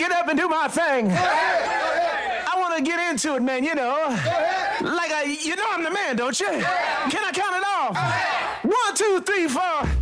get up and do my thing. I want to get into it, man, you know. Like, you know I'm the man, don't you? Can I count it off? 1, 2, 3, 4.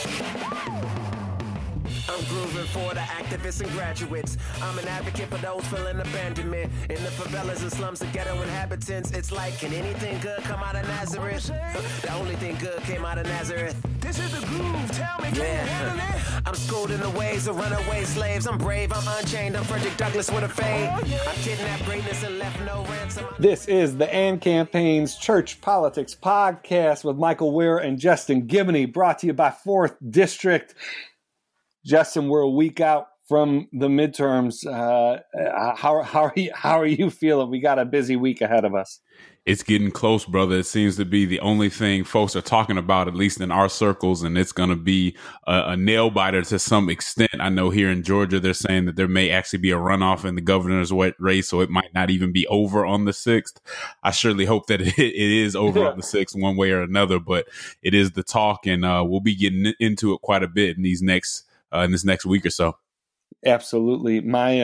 I'm grooving for the activists and graduates. I'm an advocate for those feeling abandonment. In the favelas and slums of ghetto inhabitants, it's like, can anything good come out of Nazareth? The only thing good came out of Nazareth. This is the groove, tell me, can you handle it? I'm schooled in the ways of runaway slaves. I'm brave, I'm unchained, I'm Frederick Douglass with a fade. I kidnapped greatness and left no ransom. This is the AND Campaign's Church Politics Podcast with Michael Weir and Justin Giboney, brought to you by 4th District. Justin, we're a week out from the midterms. How are you feeling? We got a busy week ahead of us. It's getting close, brother. It seems to be the only thing folks are talking about, at least in our circles, and it's going to be a nail biter to some extent. I know here in Georgia, they're saying that there may actually be a runoff in the governor's race, so it might not even be over on the 6th. I surely hope that it is over on the 6th one way or another, but it is the talk, and we'll be getting into it quite a bit in this next week or so. Absolutely.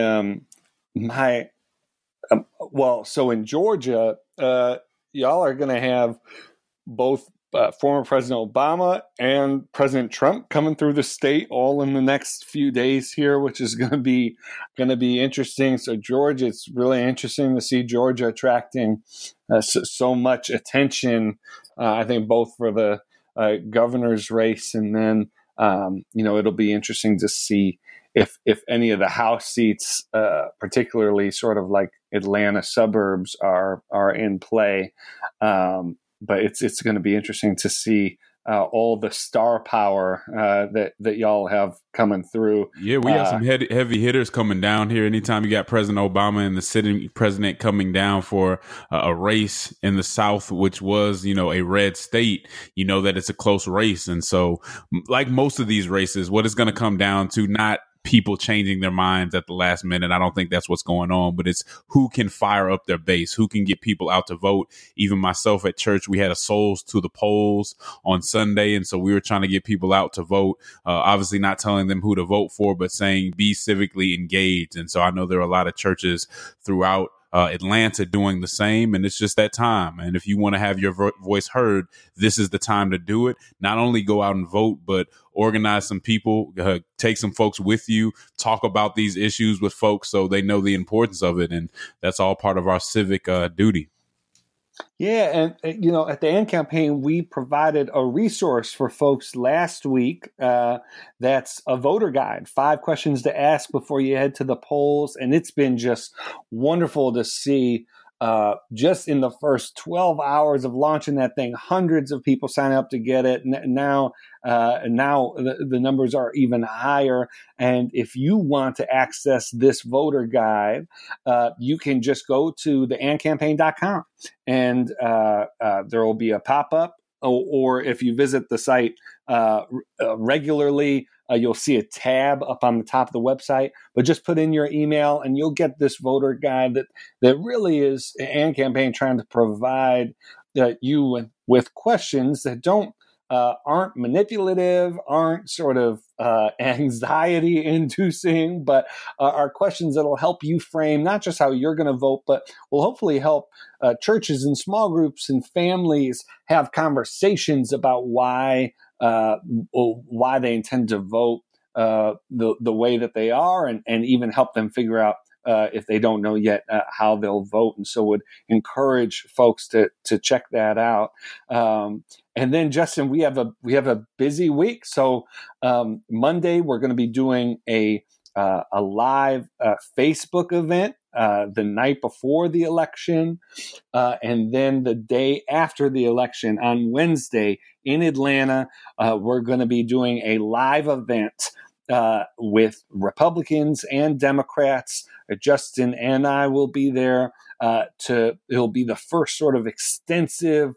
So in Georgia, y'all are going to have both former President Obama and President Trump coming through the state all in the next few days here, which is going to be interesting. So Georgia, it's really interesting to see Georgia attracting so much attention. I think both for the governor's race, and then it'll be interesting to see if any of the House seats, particularly sort of like Atlanta suburbs, are in play. But it's going to be interesting to see all the star power that y'all have coming through. Yeah, we have some heavy hitters coming down here. Anytime you got President Obama and the sitting president coming down for a race in the South, which was, a red state, you know that it's a close race. And so, like most of these races, what it's going to come down to, not people changing their minds at the last minute. I don't think that's what's going on, but it's who can fire up their base, who can get people out to vote. Even myself at church, we had a Souls to the Polls on Sunday. And so we were trying to get people out to vote, obviously not telling them who to vote for, but saying be civically engaged. And so I know there are a lot of churches throughout Atlanta doing the same, and it's just that time. And if you want to have your voice heard, this is the time to do it. Not only go out and vote, but organize some people, take some folks with you, talk about these issues with folks so they know the importance of it. And that's all part of our civic duty. Yeah, and at the AND Campaign, we provided a resource for folks last week. That's a voter guide, 5 questions to ask before you head to the polls, and it's been just wonderful to see. Just in the first 12 hours of launching that thing, hundreds of people sign up to get it. Now the numbers are even higher. And if you want to access this voter guide, you can just go to theandcampaign.com, and there will be a pop-up. Or if you visit the site regularly, you'll see a tab up on the top of the website, but just put in your email and you'll get this voter guide that really is AND Campaign trying to provide you with questions that aren't manipulative, aren't sort of anxiety inducing, but are questions that'll help you frame not just how you're going to vote, but will hopefully help churches and small groups and families have conversations about why they intend to vote the way that they are, and even help them figure out if they don't know yet how they'll vote. And so would encourage folks to check that out. And then, Justin, we have a busy week. So Monday we're going to be doing a live Facebook event the night before the election, and then the day after the election on Wednesday in Atlanta, we're going to be doing a live event with Republicans and Democrats. Justin and I will be there. It'll be the first sort of extensive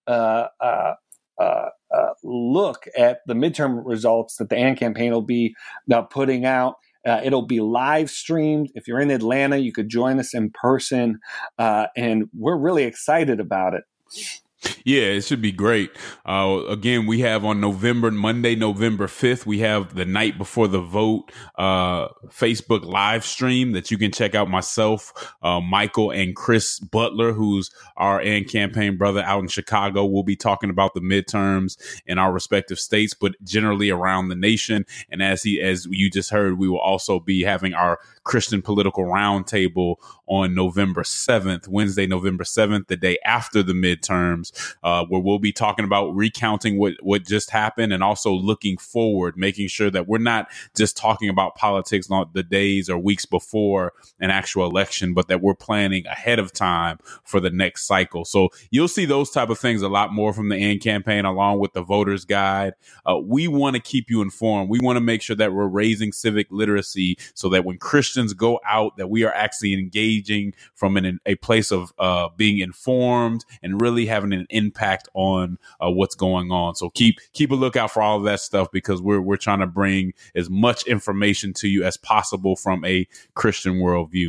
look at the midterm results that the AND Campaign will be putting out. It'll be live streamed. If you're in Atlanta, you could join us in person, and we're really excited about it. Yeah, it should be great. Again, we have on Monday, November 5th, we have the night before the vote, Facebook live stream that you can check out. Myself, Michael, and Chris Butler, who's our campaign brother out in Chicago. We'll be talking about the midterms in our respective states, but generally around the nation. And as you just heard, we will also be having our Christian Political Roundtable on November 7th, Wednesday, November 7th, the day after the midterms, where we'll be talking about recounting what just happened and also looking forward, making sure that we're not just talking about politics on the days or weeks before an actual election, but that we're planning ahead of time for the next cycle. So you'll see those type of things a lot more from the AND campaign, along with the voter's guide. We want to keep you informed. We want to make sure that we're raising civic literacy so that when Christians go out, that we are actually engaging from a place of being informed and really having an impact on what's going on. So keep a lookout for all of that stuff, because we're trying to bring as much information to you as possible from a Christian worldview.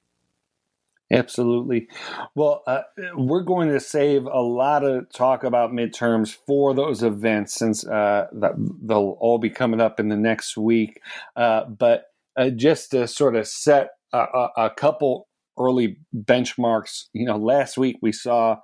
Absolutely. Well, we're going to save a lot of talk about midterms for those events, since they'll all be coming up in the next week. But just to sort of set a couple early benchmarks, last week we saw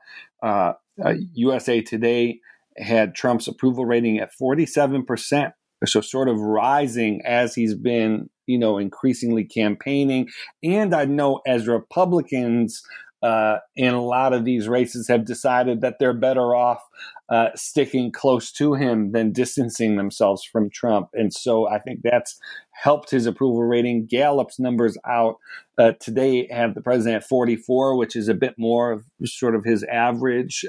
USA Today had Trump's approval rating at 47%. So sort of rising as he's been, increasingly campaigning. And I know as Republicans in a lot of these races have decided that they're better off sticking close to him than distancing themselves from Trump. And so I think that's helped his approval rating. Gallup's numbers out today have the president at 44, which is a bit more of sort of his average,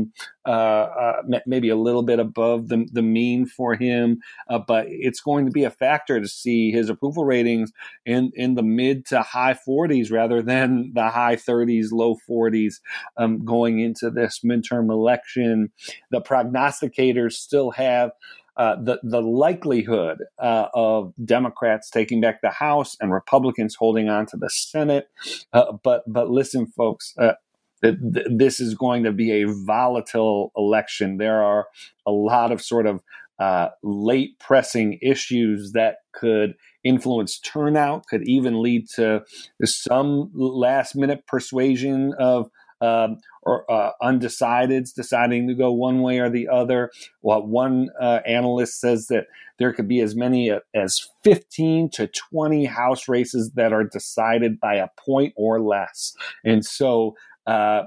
maybe a little bit above the mean for him. But it's going to be a factor to see his approval ratings in the mid to high 40s rather than the high 30s, low 40s going into this midterm election. The prognosticators still have the likelihood of Democrats taking back the House and Republicans holding on to the Senate. But listen, folks, this is going to be a volatile election. There are a lot of sort of late pressing issues that could influence turnout, could even lead to some last minute persuasion of or undecideds deciding to go one way or the other. Well, one analyst says that there could be as many as 15 to 20 House races that are decided by a point or less. And so I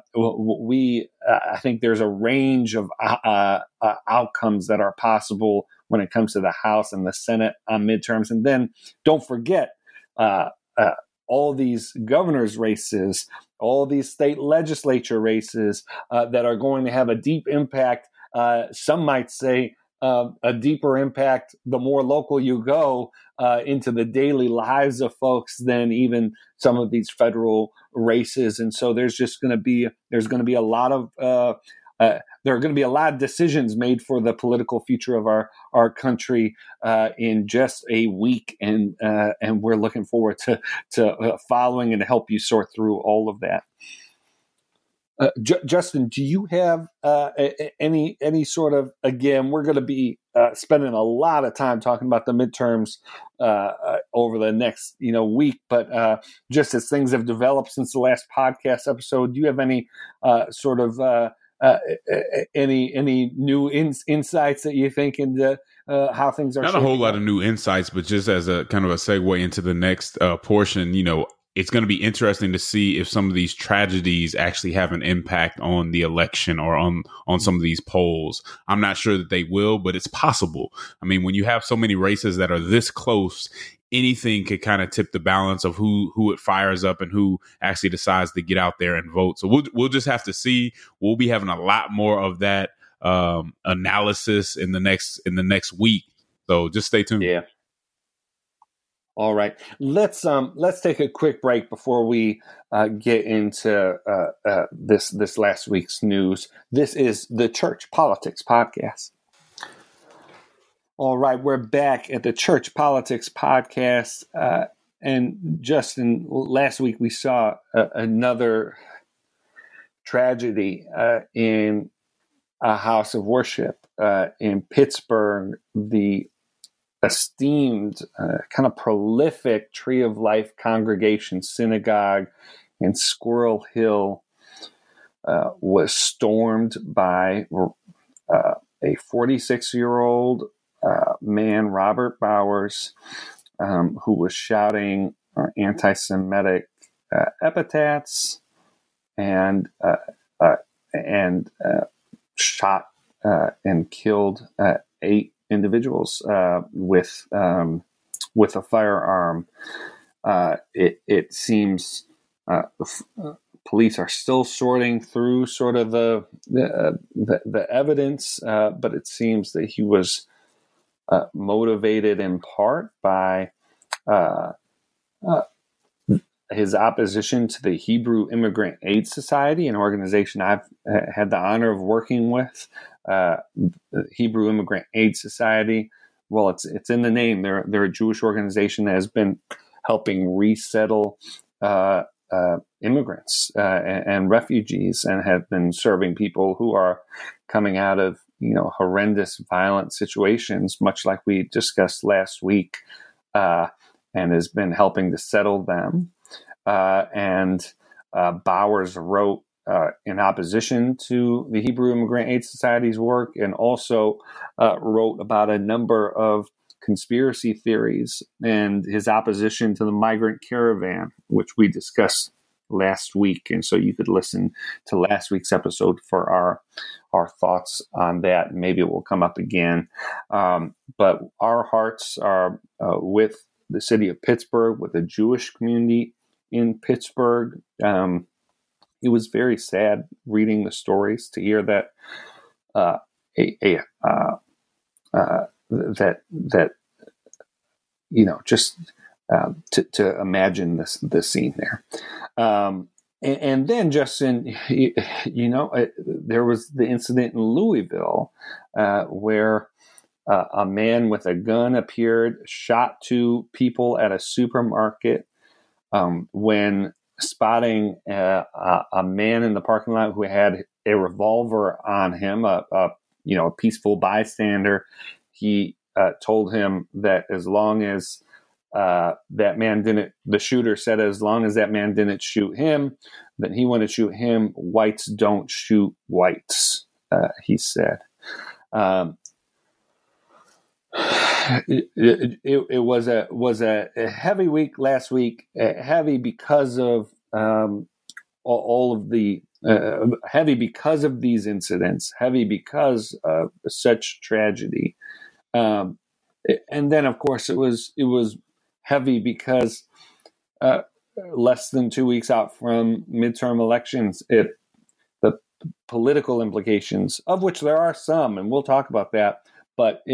think there's a range of outcomes that are possible when it comes to the House and the Senate midterms. And then don't forget all these governor's races, all these state legislature races that are going to have a deep impact. Some might say a deeper impact the more local you go into the daily lives of folks than even some of these federal races. And so there's going to be a lot of there are going to be a lot of decisions made for the political future of our country in just a week, and we're looking forward to following and to help you sort through all of that. Justin, do you have any sort of, again, we're going to be spending a lot of time talking about the midterms over the next week, but just as things have developed since the last podcast episode, do you have any sort of any new insights that you think into how things are? Not a whole lot of new insights, but just as a kind of a segue into the next portion, it's going to be interesting to see if some of these tragedies actually have an impact on the election or on some of these polls. I'm not sure that they will, but it's possible. I mean, when you have so many races that are this close, anything could kind of tip the balance of who it fires up and who actually decides to get out there and vote. So we'll just have to see. We'll be having a lot more of that analysis in the next week. So just stay tuned. Yeah. All right. Let's take a quick break before we get into this last week's news. This is the Church Politics Podcast. All right, we're back at the Church Politics Podcast. And Justin, last week we saw another tragedy in a house of worship in Pittsburgh, the esteemed, kind of prolific Tree of Life Congregation Synagogue in Squirrel Hill was stormed by a 46-year-old man, Robert Bowers, who was shouting anti-Semitic epithets and shot and killed 8 individuals with a firearm. It seems police are still sorting through sort of the evidence, but it seems that he was motivated in part by his opposition to the Hebrew Immigrant Aid Society, an organization I've had the honor of working with. The Hebrew Immigrant Aid Society, well, it's in the name. They're a Jewish organization that has been helping resettle immigrants and refugees, and have been serving people who are coming out of horrendous, violent situations, much like we discussed last week, and has been helping to settle them. And Bowers wrote in opposition to the Hebrew Immigrant Aid Society's work, and also wrote about a number of conspiracy theories and his opposition to the migrant caravan, which we discussed last week. And so you could listen to last week's episode for our thoughts on that. Maybe it will come up again. But our hearts are with the city of Pittsburgh, with the Jewish community in Pittsburgh. It was very sad reading the stories to hear that to imagine this scene there. And then, Justin, there was the incident in Louisville where a man with a gun appeared, shot 2 people at a supermarket. When spotting a man in the parking lot who had a revolver on him, a peaceful bystander, he told him that as long as the shooter said as long as that man didn't shoot him, then he wanted to shoot him. Whites don't shoot whites, he said. It was a heavy week last week, heavy because of all of the heavy because of these incidents, heavy because of such tragedy, and then of course it was heavy because less than 2 weeks out from midterm elections, the political implications of which there are some, and we'll talk about that, but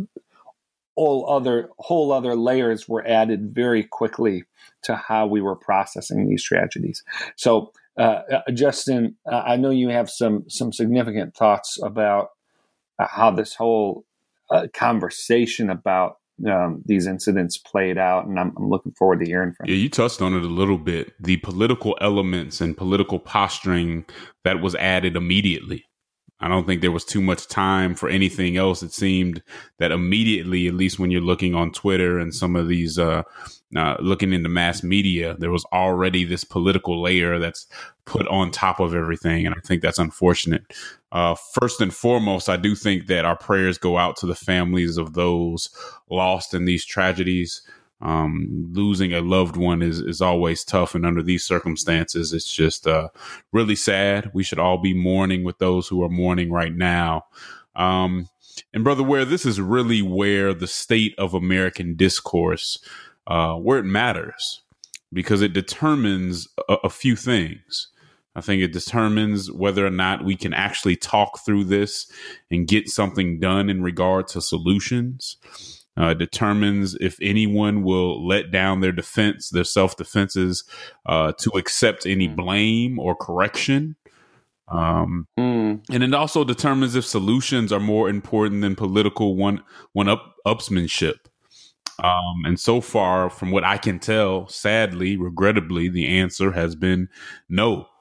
whole other layers were added very quickly to how we were processing these tragedies. So, Justin, I know you have some significant thoughts about how this whole conversation about these incidents played out, and I'm looking forward to hearing from you. Yeah, you touched on it a little bit. The political elements and political posturing that was added immediately. I don't think there was too much time for anything else. It seemed that immediately, at least when you're looking on Twitter and some of these, looking into mass media, there was already this political layer that's put on top of everything. And I think that's unfortunate. First and foremost, I do think that our prayers go out to the families of those lost in these tragedies. Losing a loved one is always tough. And under these circumstances, it's just really sad. We should all be mourning with those who are mourning right now. And Brother Ware, this is really where the state of American discourse, where it matters, because it determines a few things. I think it determines whether or not we can actually talk through this and get something done in regard to solutions. Determines if anyone will let down their self-defenses, to accept any blame or correction. And it also determines if solutions are more important than political one-upsmanship. And so far, from what I can tell, sadly, regrettably, the answer has been no.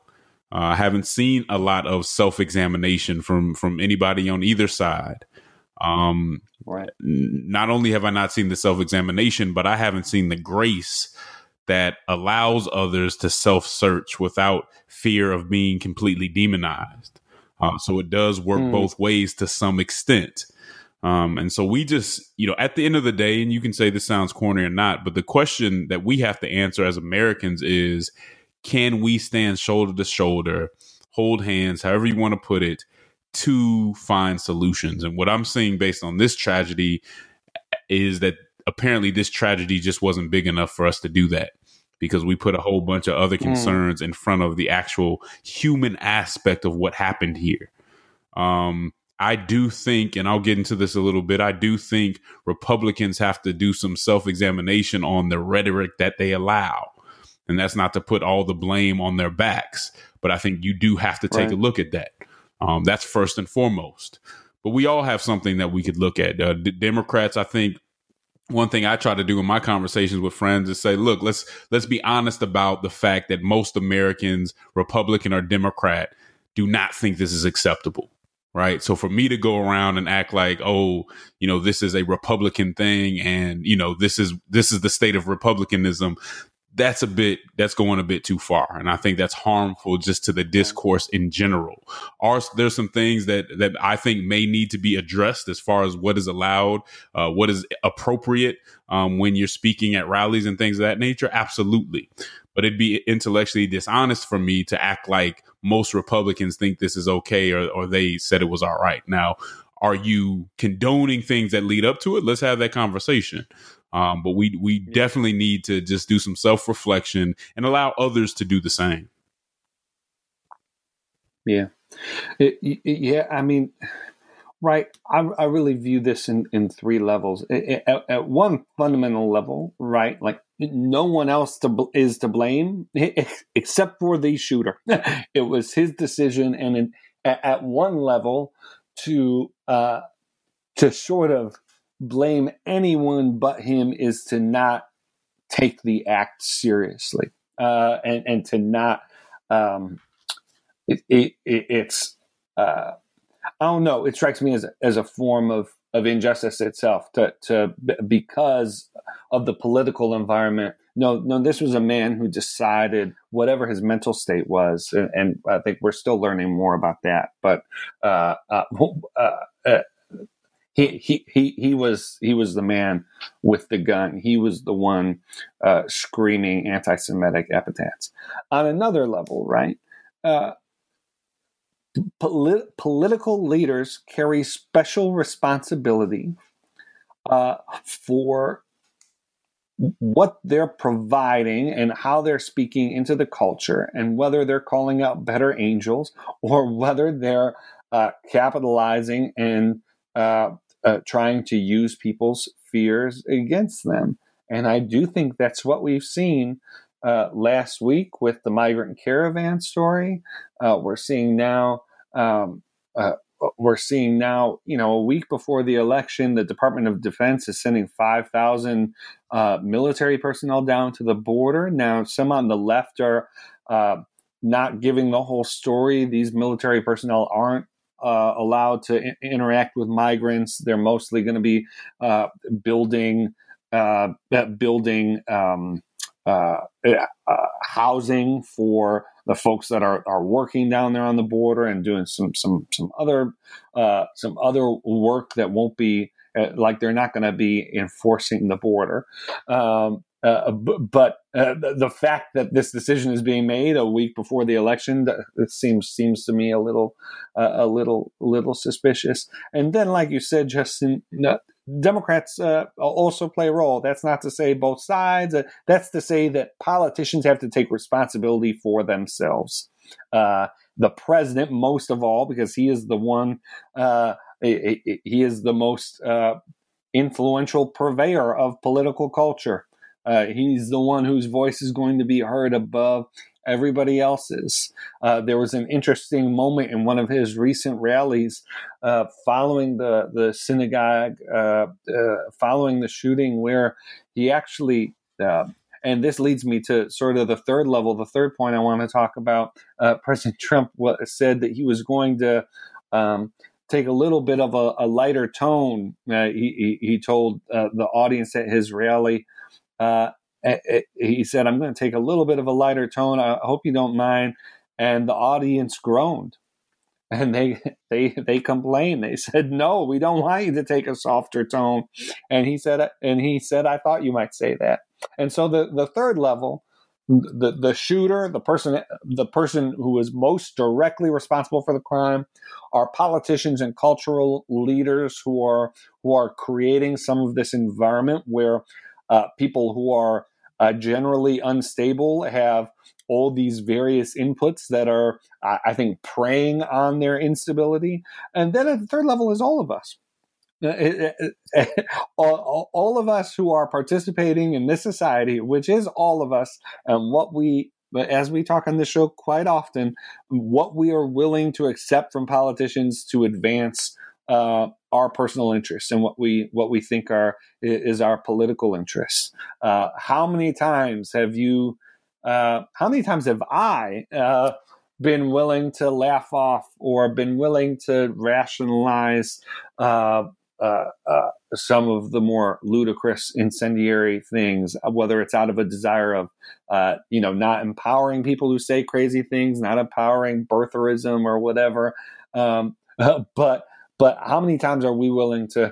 I haven't seen a lot of self-examination from anybody on either side. Right. Not only have I not seen the self-examination, but I haven't seen the grace that allows others to self-search without fear of being completely demonized. So it does work both ways to some extent. And so we just, at the end of the day, and you can say this sounds corny or not, but the question that we have to answer as Americans is, can we stand shoulder to shoulder, hold hands, however you want to put it, to find solutions? And what I'm seeing based on this tragedy is that apparently this tragedy just wasn't big enough for us to do that, because we put a whole bunch of other concerns in front of the actual human aspect of what happened here. I do think, and I'll get into this a little bit, I do think Republicans have to do some self-examination on the rhetoric that they allow. And that's not to put all the blame on their backs, but I think you do have to take a look at that. That's first and foremost. But we all have something that we could look at. Democrats, I think, one thing I try to do in my conversations with friends is say, look, let's be honest about the fact that most Americans, Republican or Democrat, do not think this is acceptable. Right. So for me to go around and act like, oh, this is a Republican thing and, this is the state of republicanism, that's going a bit too far. And I think that's harmful just to the discourse in general. There's some things that I think may need to be addressed as far as what is allowed, what is appropriate when you're speaking at rallies and things of that nature. Absolutely. But it'd be intellectually dishonest for me to act like most Republicans think this is okay or they said it was all right. Now, are you condoning things that lead up to it? Let's have that conversation. But we definitely need to just do some self-reflection and allow others to do the same. Yeah. I mean, right. I really view this in three levels. At one fundamental level, right, like no one else is to blame except for the shooter. It was his decision. And at one level to sort of blame anyone but him is to not take the act seriously, and to not. It's I don't know. It strikes me as a form of injustice itself. To because of the political environment. No. This was a man who decided whatever his mental state was, and I think we're still learning more about that. But He was the man with the gun. He was the one screaming anti-Semitic epithets. On another level, right? Political leaders carry special responsibility for what they're providing and how they're speaking into the culture, and whether they're calling out better angels or whether they're capitalizing and trying to use people's fears against them. And I do think that's what we've seen last week with the migrant caravan story. We're seeing now, a week before the election, the Department of Defense is sending 5,000 military personnel down to the border. Now, some on the left are not giving the whole story. These military personnel aren't allowed to interact with migrants. They're mostly going to be building housing for the folks that are working down there on the border, and doing some other work that won't be like they're not going to be enforcing the border. But the fact that this decision is being made a week before the election, it seems to me a little suspicious. And then, like you said, Justin, Democrats also play a role. That's not to say both sides. That's to say that politicians have to take responsibility for themselves. The president, most of all, because he is the one. He is the most influential purveyor of political culture. He's the one whose voice is going to be heard above everybody else's. There was an interesting moment in one of his recent rallies following the synagogue, following the shooting, where he actually And this leads me to sort of the third level, the third point I want to talk about. President Trump said that he was going to take a little bit of a lighter tone. He told the audience at his rally, he said, "I'm going to take a little bit of a lighter tone. I hope you don't mind." And the audience groaned. And they complained. They said, "No, we don't want you to take a softer tone." And he said, "I thought you might say that." And so the third level, the shooter, the person who was most directly responsible for the crime, are politicians and cultural leaders who are creating some of this environment where people who are generally unstable have all these various inputs that are, I think, preying on their instability. And then at the third level is all of us. All of us who are participating in this society, which is all of us, and as we talk on this show quite often, what we are willing to accept from politicians to advance our personal interests and what we think is our political interests. How many times have I been willing to laugh off or been willing to rationalize some of the more ludicrous, incendiary things, whether it's out of a desire of, not empowering people who say crazy things, not empowering birtherism or whatever. But how many times are we willing to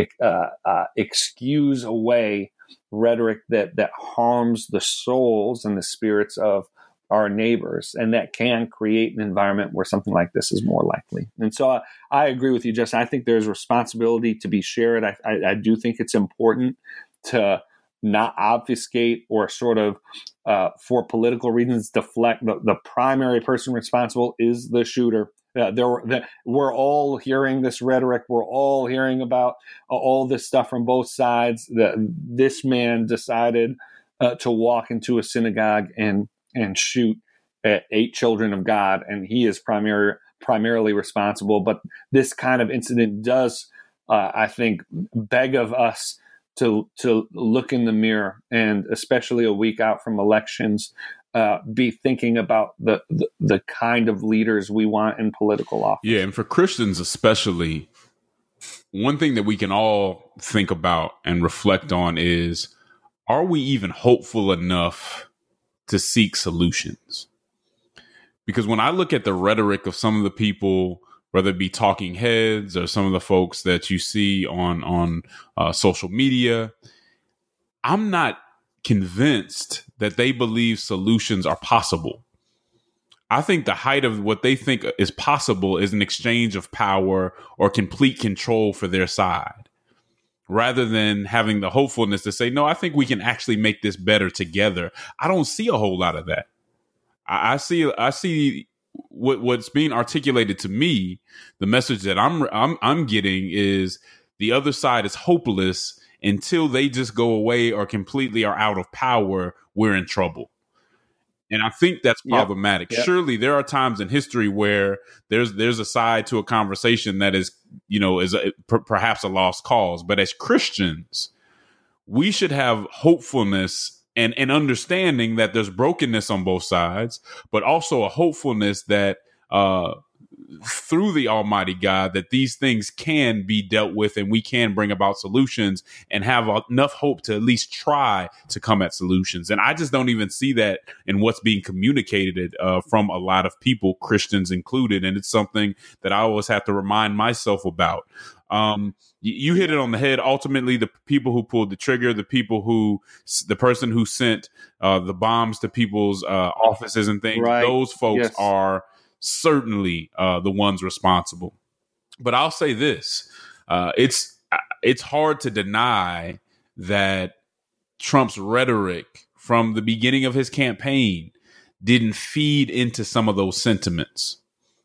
excuse away rhetoric that harms the souls and the spirits of our neighbors, and that can create an environment where something like this is more likely? And so I agree with you, Justin. I think there's responsibility to be shared. I do think it's important to not obfuscate or sort of, for political reasons, deflect. The primary person responsible is the shooter. We're all hearing this rhetoric. We're all hearing about all this stuff from both sides. This man decided to walk into a synagogue and shoot at 8 children of God, and he is primarily responsible. But this kind of incident does, I think, beg of us to look in the mirror, and especially a week out from elections, be thinking about the kind of leaders we want in political office. Yeah, and for Christians especially, one thing that we can all think about and reflect on is, are we even hopeful enough to seek solutions? Because when I look at the rhetoric of some of the people, whether it be talking heads or some of the folks that you see on social media, I'm not convinced that they believe solutions are possible. I think the height of what they think is possible is an exchange of power or complete control for their side, rather than having the hopefulness to say, no, I think we can actually make this better together. I don't see a whole lot of that. I see what's being articulated to me. The message that I'm getting is the other side is hopeless. Until they just go away or completely are out of power, we're in trouble. And I think that's problematic. Yep. Surely there are times in history where there's a side to a conversation that is perhaps a lost cause. But as Christians, we should have hopefulness and understanding that there's brokenness on both sides, but also a hopefulness that through the Almighty God, that these things can be dealt with and we can bring about solutions and have enough hope to at least try to come at solutions. And I just don't even see that in what's being communicated from a lot of people, Christians included. And it's something that I always have to remind myself about. You hit it on the head. Ultimately, the people who pulled the trigger, the person who sent the bombs to people's offices and things, right, those folks are certainly the ones responsible. But I'll say this, it's hard to deny that Trump's rhetoric from the beginning of his campaign didn't feed into some of those sentiments.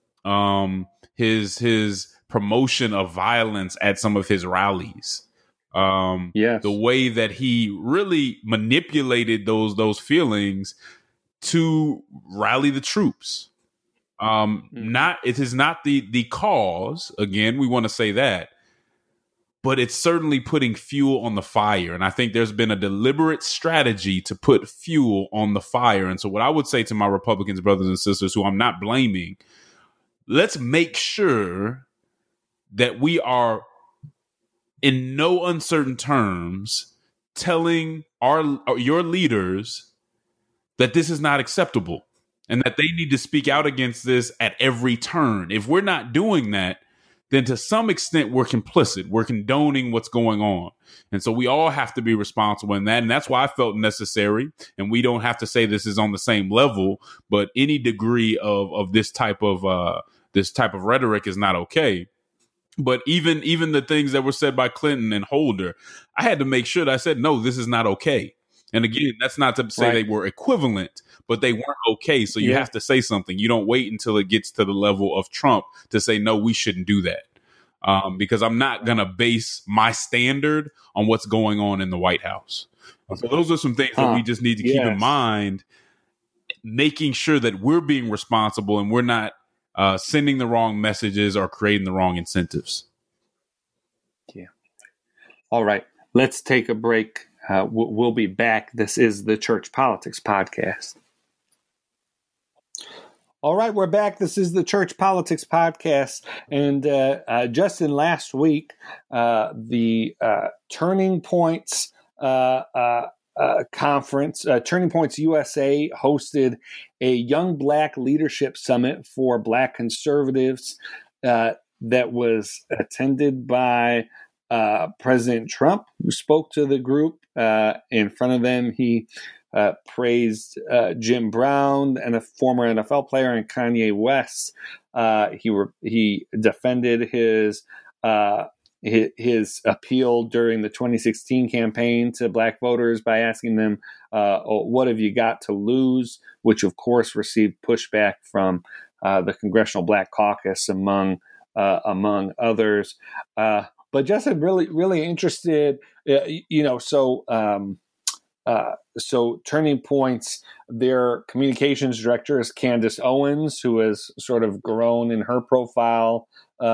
His promotion of violence at some of his rallies, the way that he really manipulated those feelings to rally the troops. It is not the cause. Again, we want to say that, but it's certainly putting fuel on the fire. And I think there's been a deliberate strategy to put fuel on the fire. And so what I would say to my Republicans, brothers and sisters, who I'm not blaming, let's make sure that we are in no uncertain terms telling your leaders that this is not acceptable and that they need to speak out against this at every turn. If we're not doing that, then to some extent we're complicit. We're condoning what's going on. And so we all have to be responsible in that. And that's why I felt necessary. And we don't have to say this is on the same level, but any degree of this type of rhetoric is not okay. But even the things that were said by Clinton and Holder, I had to make sure that I said, no, this is not okay. And again, that's not to say they were equivalent, but they weren't okay. So you have to say something. You don't wait until it gets to the level of Trump to say, no, we shouldn't do that. Because I'm not going to base my standard on what's going on in the White House. So those are some things that we just need to keep in mind, making sure that we're being responsible and we're not sending the wrong messages or creating the wrong incentives. Yeah. All right. Let's take a break. We'll be back. This is the Church Politics Podcast. All right, we're back. This is the Church Politics Podcast. And just in last week, the Turning Points conference, Turning Points USA hosted a Young Black Leadership Summit for Black conservatives that was attended by President Trump, who spoke to the group. In front of them, he praised Jim Brown and a former NFL player, and Kanye West. He defended his appeal during the 2016 campaign to Black voters by asking them, what have you got to lose? Which, of course, received pushback from the Congressional Black Caucus, among others. But Justin, really interested, so Turning Points, their communications director is Candace Owens, who has sort of grown in her profile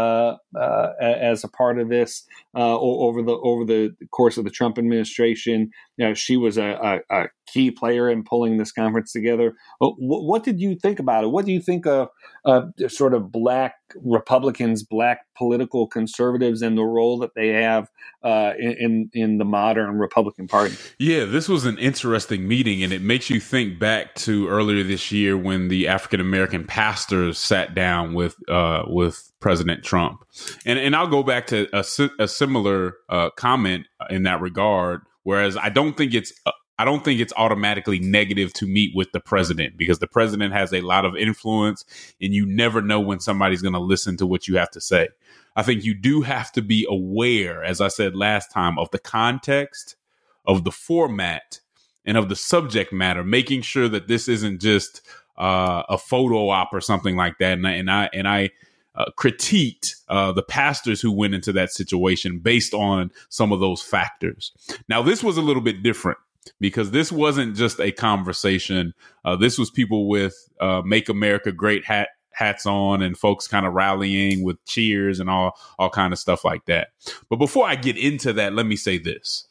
as a part of this over the course of the Trump administration. She was a key player in pulling this conference together. What did you think about it? What do you think of sort of Black Republicans, Black political conservatives, and the role that they have in the modern Republican Party? Yeah, this was an interesting meeting, and it makes you think back to earlier this year when the African American pastors sat down with President Trump, and I'll go back to a similar comment in that regard. Whereas I don't think it's automatically negative to meet with the president, because the president has a lot of influence, and you never know when somebody's going to listen to what you have to say. I think you do have to be aware, as I said last time, of the context, of the format, and of the subject matter, making sure that this isn't just a photo op or something like that. And I critiqued the pastors who went into that situation based on some of those factors. Now, this was a little bit different, because this wasn't just a conversation. This was people with Make America Great hats on, and folks kind of rallying with cheers and all kind of stuff like that. But before I get into that, let me say this.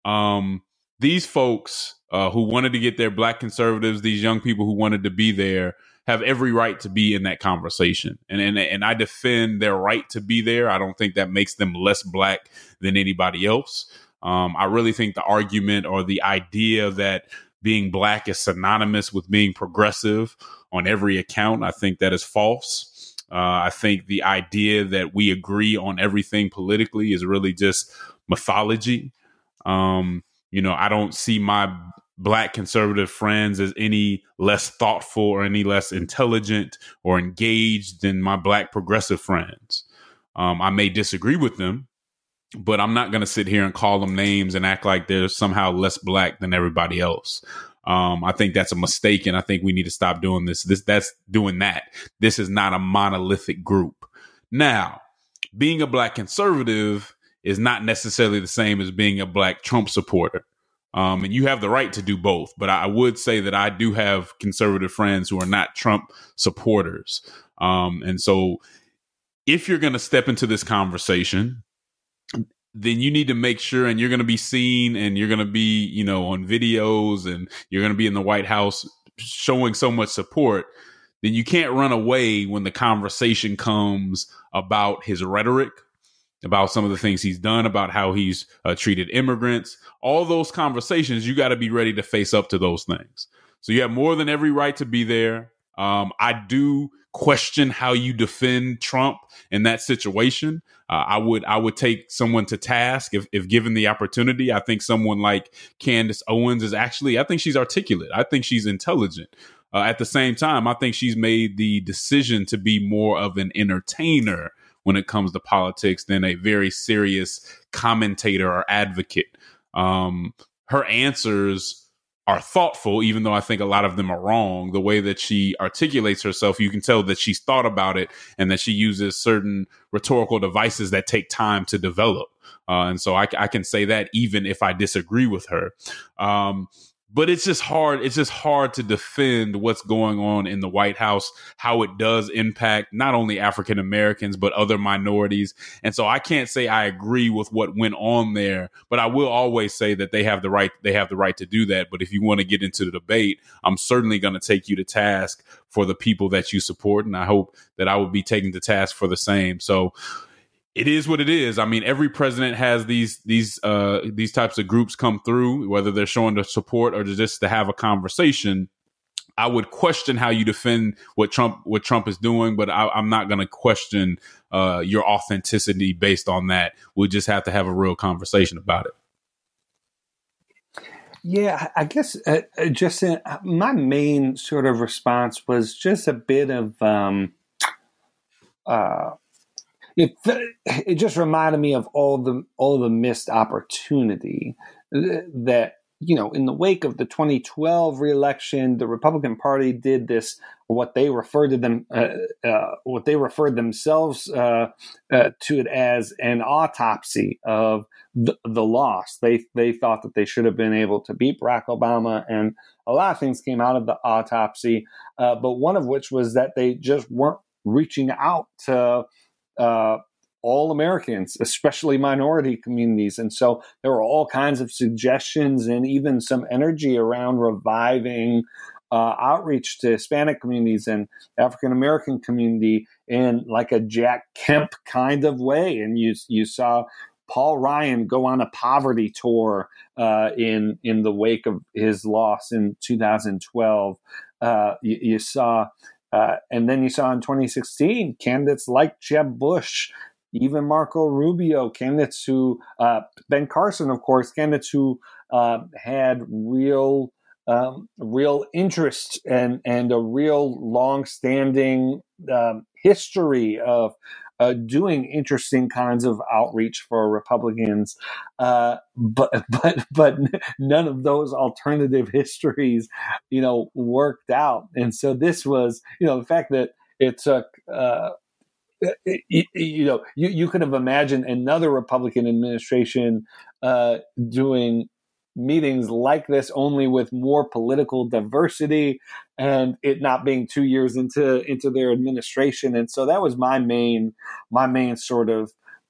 These folks who wanted to get there, Black conservatives, these young people who wanted to be there, have every right to be in that conversation. And I defend their right to be there. I don't think that makes them less Black than anybody else. I really think the argument or the idea that being Black is synonymous with being progressive on every account, I think that is false. I think the idea that we agree on everything politically is really just mythology. I don't see my Black conservative friends as any less thoughtful or any less intelligent or engaged than my Black progressive friends. I may disagree with them, but I'm not going to sit here and call them names and act like they're somehow less Black than everybody else. I think that's a mistake, and I think we need to stop doing this. That's doing that. This is not a monolithic group. Now, being a Black conservative is not necessarily the same as being a Black Trump supporter. And you have the right to do both. But I would say that I do have conservative friends who are not Trump supporters. And so if you're going to step into this conversation, then you need to make sure, and you're going to be seen, and you're going to be, you know, on videos, and you're going to be in the White House showing so much support, then you can't run away when the conversation comes about his rhetoric, about some of the things he's done, about how he's treated immigrants. All those conversations, you got to be ready to face up to those things. So you have more than every right to be there. I do question how you defend Trump in that situation. I would take someone to task if given the opportunity. I think someone like Candace Owens is actually, I think she's articulate. I think she's intelligent. At the same time, I think she's made the decision to be more of an entertainer when it comes to politics than a very serious commentator or advocate. Her answers are thoughtful, even though I think a lot of them are wrong. The way that she articulates herself, you can tell that she's thought about it and that she uses certain rhetorical devices that take time to develop. And so I can say that even if I disagree with her. But it's just hard. It's just hard to defend what's going on in the White House, how it does impact not only African Americans, but other minorities. And so I can't say I agree with what went on there, but I will always say that they have the right to do that. But if you want to get into the debate, I'm certainly going to take you to task for the people that you support. And I hope that I will be taken to task for the same. So it is what it is. I mean, every president has these types of groups come through, whether they're showing the support or just to have a conversation. I would question how you defend what Trump is doing, but I'm not going to question your authenticity based on that. We'll just have to have a real conversation about it. Yeah, I guess just my main sort of response was just a bit of it just reminded me of all the missed opportunity that, you know, in the wake of the 2012 reelection, the Republican Party did this, what they referred themselves to it as an autopsy of the loss. They thought that they should have been able to beat Barack Obama, and a lot of things came out of the autopsy, but one of which was that they just weren't reaching out to all Americans, especially minority communities. And so there were all kinds of suggestions and even some energy around reviving outreach to Hispanic communities and African American community in like a Jack Kemp kind of way. And you saw Paul Ryan go on a poverty tour in the wake of his loss in 2012. You saw and then you saw in 2016 candidates like Jeb Bush, even Marco Rubio, candidates who, Ben Carson, of course, candidates who had real interest and a real long-standing history of doing interesting kinds of outreach for Republicans, but none of those alternative histories, you know, worked out. And so this was, you know, the fact that it took, you could have imagined another Republican administration doing meetings like this, only with more political diversity, and it not being 2 years into their administration. And so that was my main sort of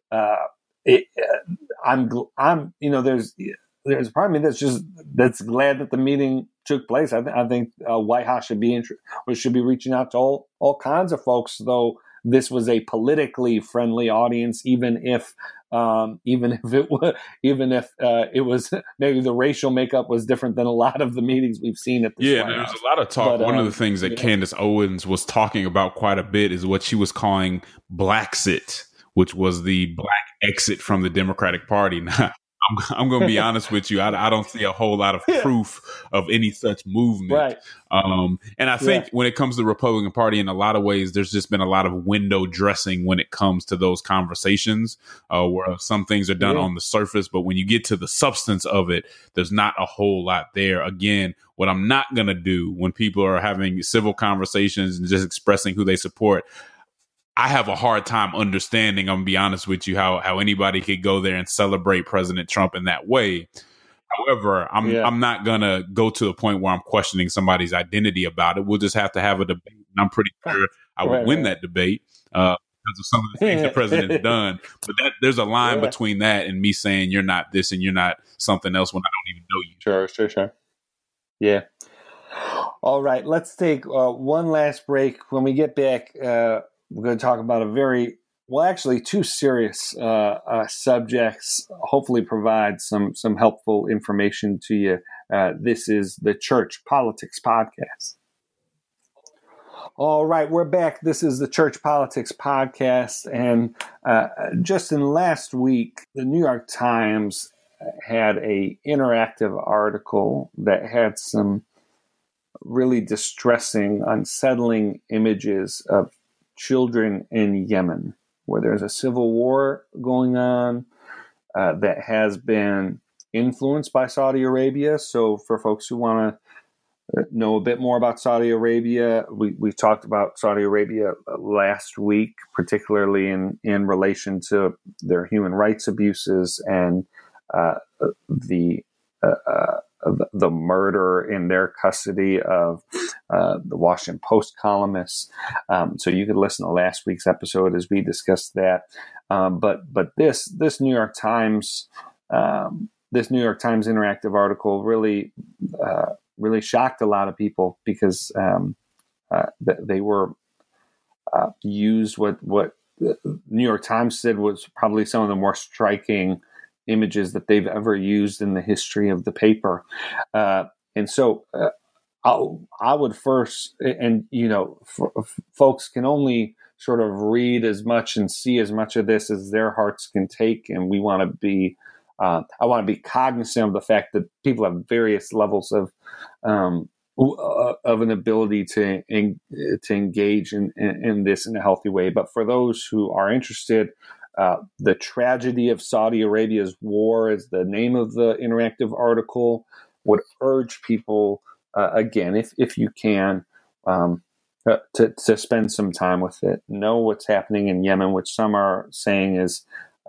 I'm there's a part of me that's glad that the meeting took place. I think White House should be reaching out to all kinds of folks, though this was a politically friendly audience, even if it was maybe the racial makeup was different than a lot of the meetings we've seen at this White House. There's a lot of talk. One of the things that Candace Owens was talking about quite a bit is what she was calling Blackxit, which was the black exit from the Democratic Party. Now, I'm going to be honest with you. I don't see a whole lot of proof of any such movement. Right. And I think when it comes to the Republican Party, in a lot of ways, there's just been a lot of window dressing when it comes to those conversations, where some things are done on the surface, but when you get to the substance of it, there's not a whole lot there. Again, what I'm not going to do when people are having civil conversations and just expressing who they support, I have a hard time understanding, I'm going to be honest with you, how anybody could go there and celebrate President Trump in that way. However, I'm not going to go to the point where I'm questioning somebody's identity about it. We'll just have to have a debate. And I'm pretty sure I would win that debate. because of some of the things the president's done. But there's a line between that and me saying you're not this and you're not something else when I don't even know you. Sure. Yeah. All right, let's take one last break. When we get back, we're going to talk about two serious subjects, hopefully provide some helpful information to you. This is the Church Politics Podcast. All right, we're back. This is the Church Politics Podcast. And just in last week, the New York Times had an interactive article that had some really distressing, unsettling images of children in Yemen, where there's a civil war going on that has been influenced by Saudi Arabia. So for folks who want to know a bit more about Saudi Arabia, we talked about Saudi Arabia last week, particularly in relation to their human rights abuses and the murder in their custody of the Washington Post columnists. So you could listen to last week's episode as we discussed that. But this New York Times interactive article really shocked a lot of people because they were used what the New York Times said was probably some of the more striking images that they've ever used in the history of the paper. And so I would first, and folks can only sort of read as much and see as much of this as their hearts can take. And we want to be, I want to be cognizant of the fact that people have various levels of an ability to engage in this in a healthy way. But for those who are interested, The Tragedy of Saudi Arabia's War is the name of the interactive article. Would urge people, again, if you can, to spend some time with it. Know what's happening in Yemen, which some are saying is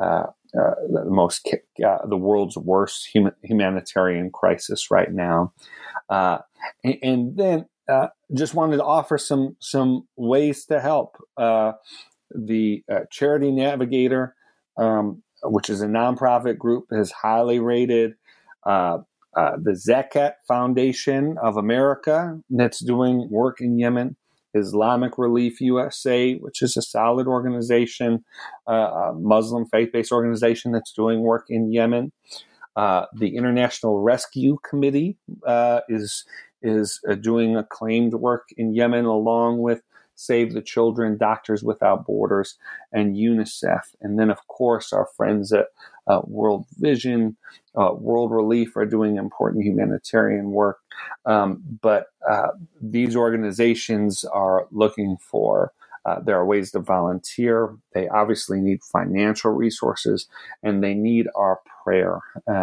the world's worst humanitarian crisis right now. And then just wanted to offer some ways to help. The Charity Navigator, which is a nonprofit group, has highly rated the Zakat Foundation of America that's doing work in Yemen. Islamic Relief USA, which is a solid organization, a Muslim faith-based organization that's doing work in Yemen. The International Rescue Committee is doing acclaimed work in Yemen, along with Save the Children, Doctors Without Borders, and UNICEF. And then, of course, our friends at World Vision, World Relief are doing important humanitarian work. But these organizations are looking for, there are ways to volunteer. They obviously need financial resources, and they need our prayer.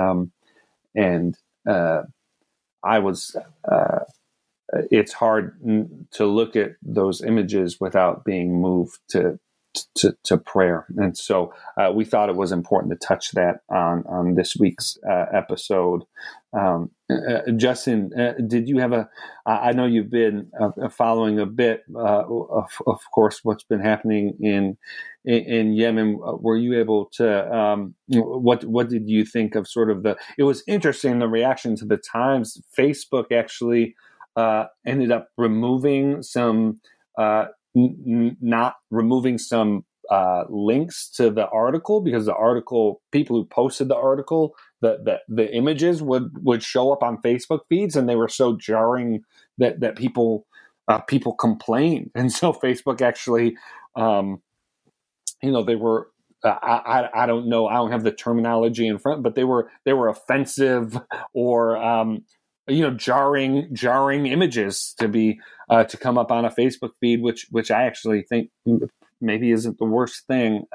It's hard to look at those images without being moved to prayer. And so we thought it was important to touch that on this week's episode. Justin, did you have I know you've been following a bit, of course, what's been happening in Yemen. Were you able to, what did you think of sort of it was interesting, the reaction to the Times. Facebook actually ended up removing some, not removing some links to the article, because the article, people who posted the article, the images would show up on Facebook feeds, and they were so jarring that people complained. And so Facebook actually, they were, I don't know, I don't have the terminology in front, but they were offensive or jarring images to come up on a Facebook feed, which I actually think maybe isn't the worst thing.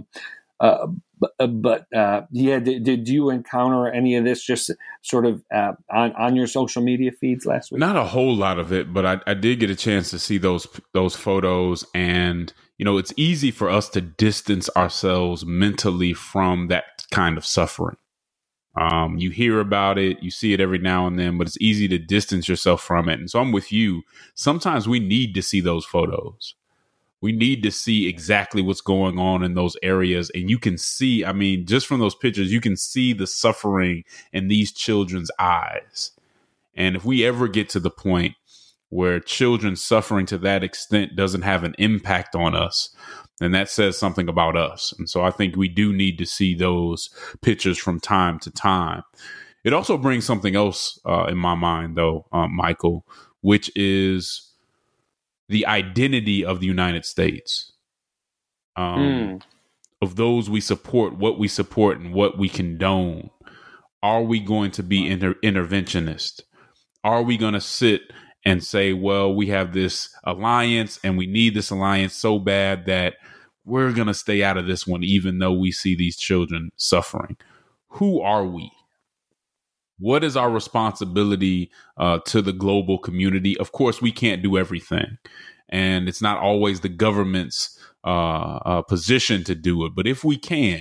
Did you encounter any of this just sort of on your social media feeds last week? Not a whole lot of it, but I did get a chance to see those photos, and it's easy for us to distance ourselves mentally from that kind of suffering. You hear about it, you see it every now and then, but it's easy to distance yourself from it. And so I'm with you. Sometimes we need to see those photos. We need to see exactly what's going on in those areas. And you can see, I mean, just from those pictures, you can see the suffering in these children's eyes. And if we ever get to the point where children suffering to that extent doesn't have an impact on us, then that says something about us. And so I think we do need to see those pictures from time to time. It also brings something else in my mind, though, Michael, which is the identity of the United States, of those we support, what we support and what we condone. Are we going to be interventionist? Are we going to sit and say, well, we have this alliance and we need this alliance so bad that we're going to stay out of this one, even though we see these children suffering? Who are we? What is our responsibility to the global community? Of course, we can't do everything, and it's not always the government's position to do it. But if we can,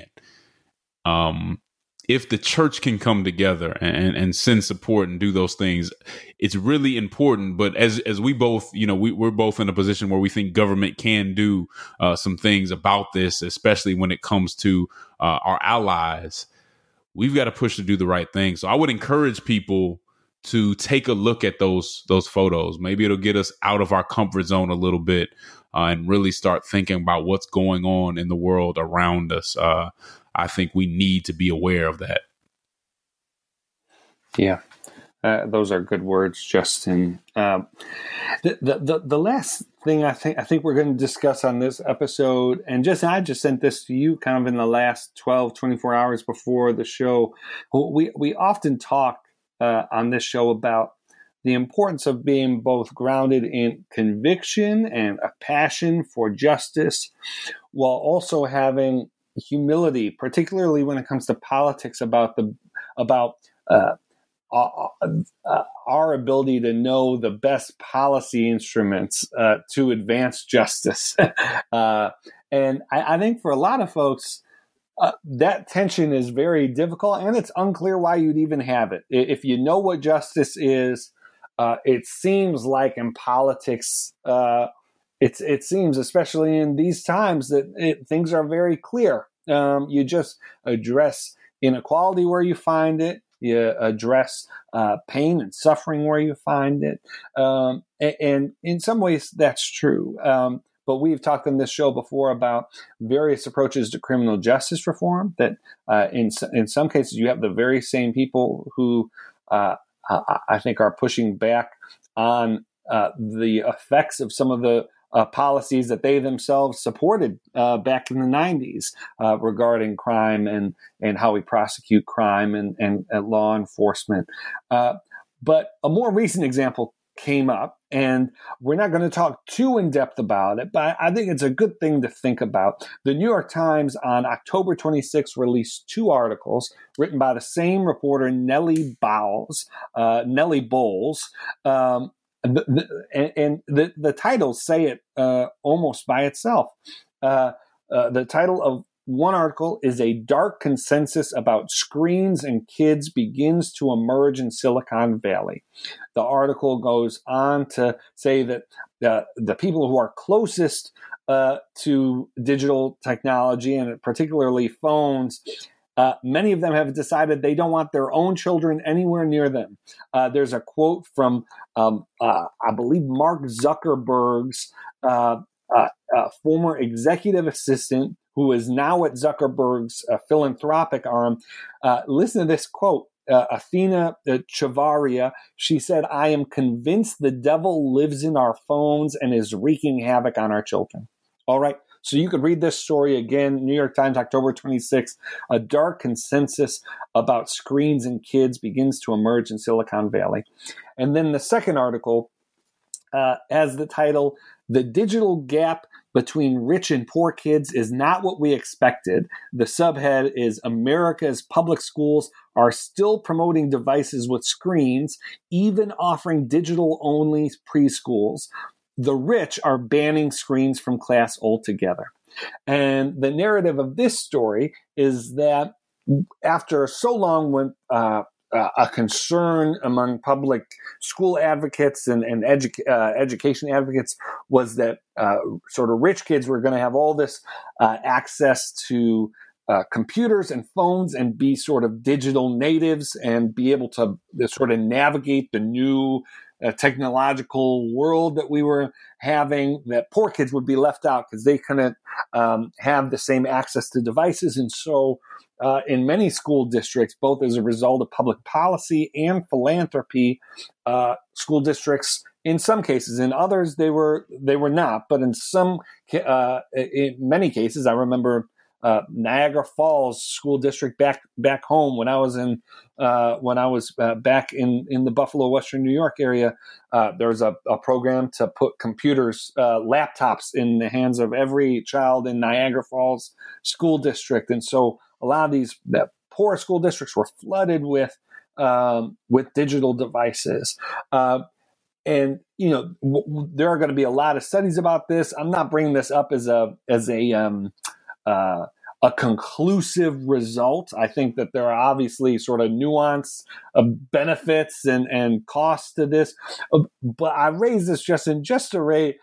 if the church can come together and send support and do those things, it's really important. But as we both, we're both in a position where we think government can do some things about this, especially when it comes to our allies. We've got to push to do the right thing. So I would encourage people to take a look at those photos. Maybe it'll get us out of our comfort zone a little bit and really start thinking about what's going on in the world around us. I think we need to be aware of that. Yeah, those are good words, Justin. The last thing I think we're going to discuss on this episode, and I just sent this to you kind of in the last 12, 24 hours before the show. We often talk on this show about the importance of being both grounded in conviction and a passion for justice, while also having humility, particularly when it comes to politics, about our ability to know the best policy instruments to advance justice. And I think for a lot of folks, that tension is very difficult, and it's unclear why you'd even have it. If you know what justice is, it seems like in politics, it seems, especially in these times, that things are very clear. You just address inequality where you find it. You address pain and suffering where you find it. And in some ways, that's true. But we've talked on this show before about various approaches to criminal justice reform, that in some cases you have the very same people who I think are pushing back on the effects of some of the policies that they themselves supported back in the 90s regarding crime and how we prosecute crime and law enforcement. But a more recent example came up, and we're not going to talk too in depth about it, but I think it's a good thing to think about. The New York Times on October 26 released 2 articles written by the same reporter, Nellie Bowles. And the titles say it almost by itself. The title of one article is "A Dark Consensus About Screens and Kids Begins to Emerge in Silicon Valley." The article goes on to say that the people who are closest to digital technology, and particularly phones, many of them have decided they don't want their own children anywhere near them. There's a quote from, I believe, Mark Zuckerberg's former executive assistant, who is now at Zuckerberg's philanthropic arm. Listen to this quote. Athena Chavaria, she said, "I am convinced the devil lives in our phones and is wreaking havoc on our children." All right. So you could read this story again, New York Times, October 26th. A dark consensus about screens and kids begins to emerge in Silicon Valley. And then the second article has the title, "The Digital Gap Between Rich and Poor Kids is Not What We Expected." The subhead is, "America's public schools are still promoting devices with screens, even offering digital-only preschools. The rich are banning screens from class altogether." And the narrative of this story is that after so long when a concern among public school advocates and education advocates was that sort of rich kids were going to have all this access to computers and phones and be sort of digital natives and be able to sort of navigate the new technological world that we were having, that poor kids would be left out because they couldn't have the same access to devices. And so in many school districts, both as a result of public policy and philanthropy, school districts, in some cases, in others they were not, but in many cases, I remember Niagara Falls School District back home when I was back in the Buffalo, Western New York area. There was a program to put computers, laptops in the hands of every child in Niagara Falls School District, and so a lot of these poor school districts were flooded with digital devices. And there are going to be a lot of studies about this. I'm not bringing this up as a conclusive result. I think that there are obviously sort of nuanced benefits and costs to this. But I raise this just to raise.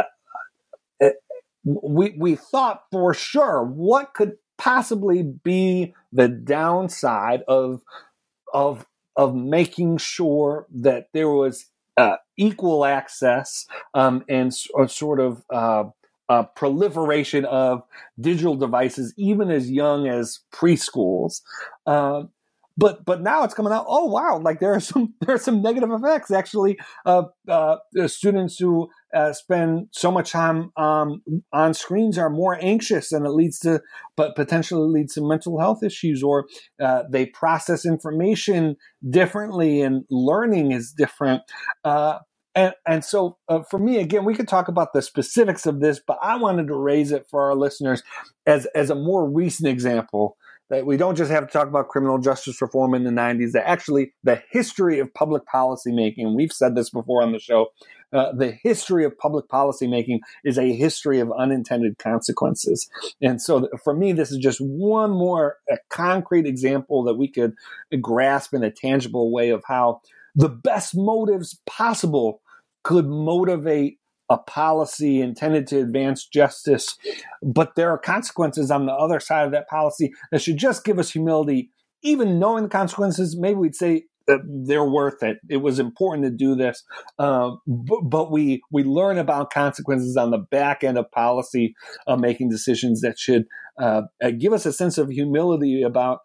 We thought for sure what could possibly be the downside of making sure that there was equal access and sort of proliferation of digital devices, even as young as preschools. But now it's coming out. Oh wow! Like there are some negative effects actually. Students who spend so much time on screens are more anxious, and potentially leads to mental health issues, or they process information differently, and learning is different. And so for me, again, we could talk about the specifics of this, but I wanted to raise it for our listeners as a more recent example, that we don't just have to talk about criminal justice reform in the 90s, that actually the history of public policy making, we've said this before on the show, the history of public policy making is a history of unintended consequences. And so for me, this is just one more concrete example that we could grasp in a tangible way of how the best motives possible could motivate a policy intended to advance justice, but there are consequences on the other side of that policy that should just give us humility. Even knowing the consequences, maybe we'd say they're worth it. It was important to do this, but we learn about consequences on the back end of policy making decisions that should give us a sense of humility about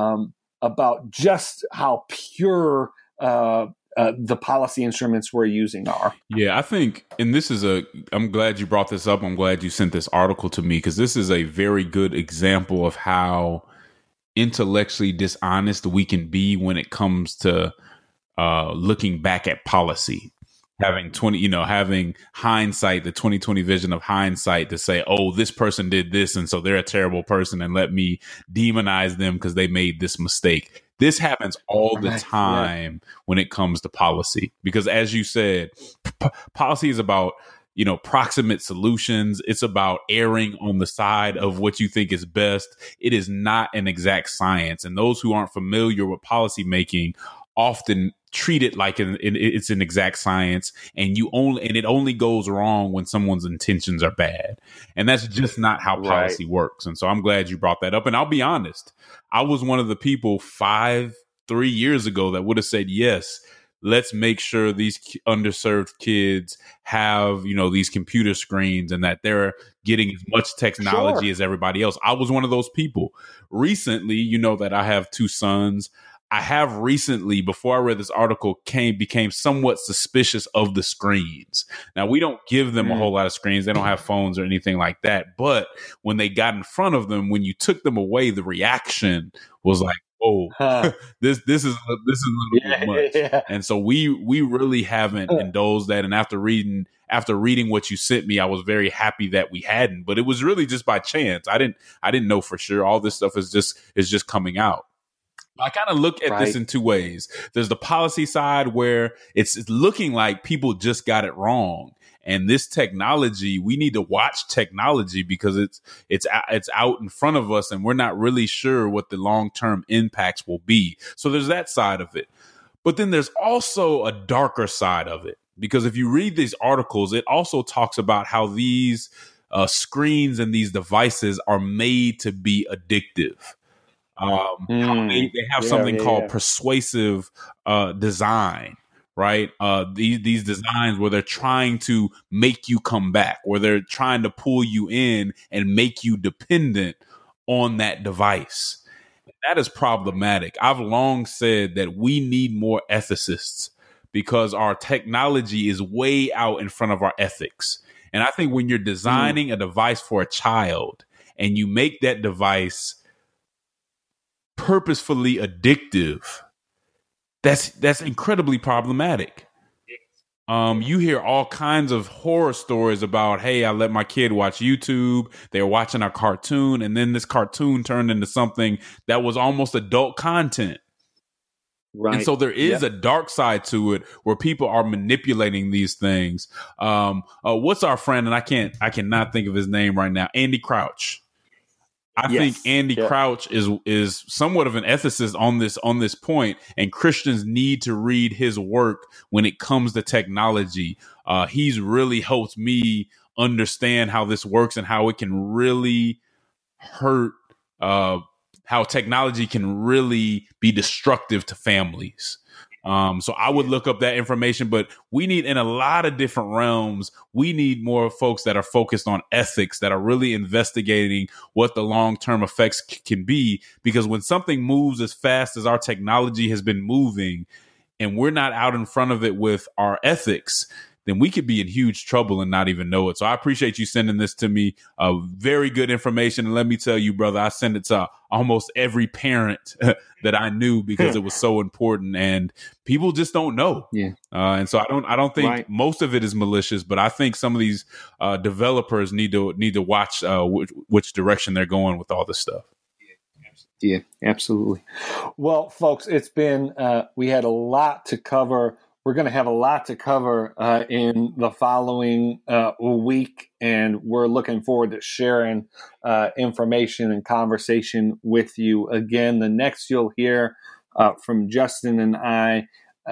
just how pure the policy instruments we're using are. Yeah, I think, and I'm glad you brought this up. I'm glad you sent this article to me, because this is a very good example of how intellectually dishonest we can be when it comes to looking back at policy. Having hindsight, the 2020 vision of hindsight to say, oh, this person did this, and so they're a terrible person, and let me demonize them because they made this mistake. This happens all the time when it comes to policy, because as you said, policy is about, proximate solutions. It's about erring on the side of what you think is best. It is not an exact science. And those who aren't familiar with policy making often treat it like it's an exact science, and it only goes wrong when someone's intentions are bad. And that's just not how policy works. And so I'm glad you brought that up. And I'll be honest, I was one of the people 3 years ago that would have said, yes, let's make sure these underserved kids have, these computer screens and that they're getting as much technology as everybody else. I was one of those people. Recently, that I have 2 sons. I have recently, before I read this article, became somewhat suspicious of the screens. Now, we don't give them a whole lot of screens. They don't have phones or anything like that. But when they got in front of them, when you took them away, the reaction was like, oh, this is a little bit much. Yeah. And so we really haven't indulged that. And after reading what you sent me, I was very happy that we hadn't. But it was really just by chance. I didn't know for sure. All this stuff is just coming out. I kind of look at this in two ways. There's the policy side where it's looking like people just got it wrong. And this technology, we need to watch technology because it's out in front of us and we're not really sure what the long-term impacts will be. So there's that side of it. But then there's also a darker side of it, because if you read these articles, it also talks about how these screens and these devices are made to be addictive. They have something called persuasive design. Right. These designs where they're trying to make you come back, where they're trying to pull you in and make you dependent on that device. That is problematic. I've long said that we need more ethicists because our technology is way out in front of our ethics. And I think when you're designing a device for a child and you make that device purposefully addictive, that's incredibly problematic. You hear all kinds of horror stories about, hey, I let my kid watch YouTube. They were watching a cartoon, and then this cartoon turned into something that was almost adult content. Right. And so there is a dark side to it where people are manipulating these things. What's our friend? And I cannot think of his name right now. Andy Crouch. I think Andy Crouch is somewhat of an ethicist on this point, and Christians need to read his work when it comes to technology. He's really helped me understand how this works and how it can really hurt, how technology can really be destructive to families. So I would look up that information, but we need, in a lot of different realms, we need more folks that are focused on ethics, that are really investigating what the long-term effects can be. Because when something moves as fast as our technology has been moving and we're not out in front of it with our ethics, then we could be in huge trouble and not even know it. So I appreciate you sending this to me. Very good information. And let me tell you, brother, I send it to almost every parent that I knew because it was so important, and people just don't know. Yeah. And so I don't think most of it is malicious, but I think some of these developers need to watch which direction they're going with all this stuff. Yeah, absolutely. Well, folks, it's been, we had a lot to cover. We're going to have a lot to cover in the following week, and we're looking forward to sharing information and conversation with you. Again, the next you'll hear from Justin and I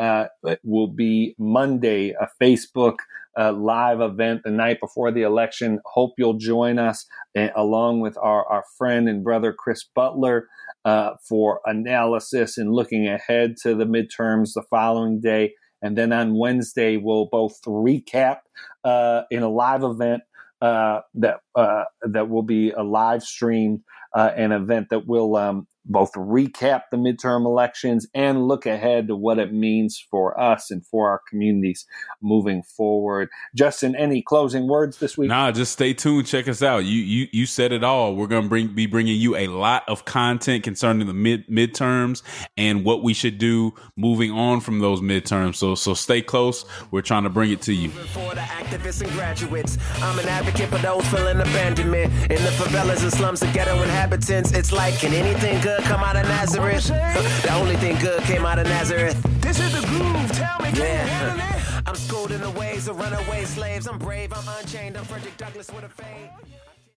will be Monday, a Facebook live event the night before the election. Hope you'll join us along with our friend and brother Chris Butler for analysis and looking ahead to the midterms the following day. And then on Wednesday, we'll both recap in a live event that will be a live stream, an event that will both recap the midterm elections and look ahead to what it means for us and for our communities moving forward. Justin, any closing words this week? Nah, just stay tuned. Check us out. You said it all. We're going to be bringing you a lot of content concerning the midterms and what we should do moving on from those midterms. So stay close. We're trying to bring it to you. For the activists and graduates, I'm an advocate for those feeling abandonment in the favelas and slums, the ghetto inhabitants. It's like, can anything good come out of Nazareth? The only thing good came out of Nazareth. This is the groove. Tell me, can you handle it? I'm schooled in the ways of runaway slaves. I'm brave, I'm unchained. I'm Frederick Douglass with a fade.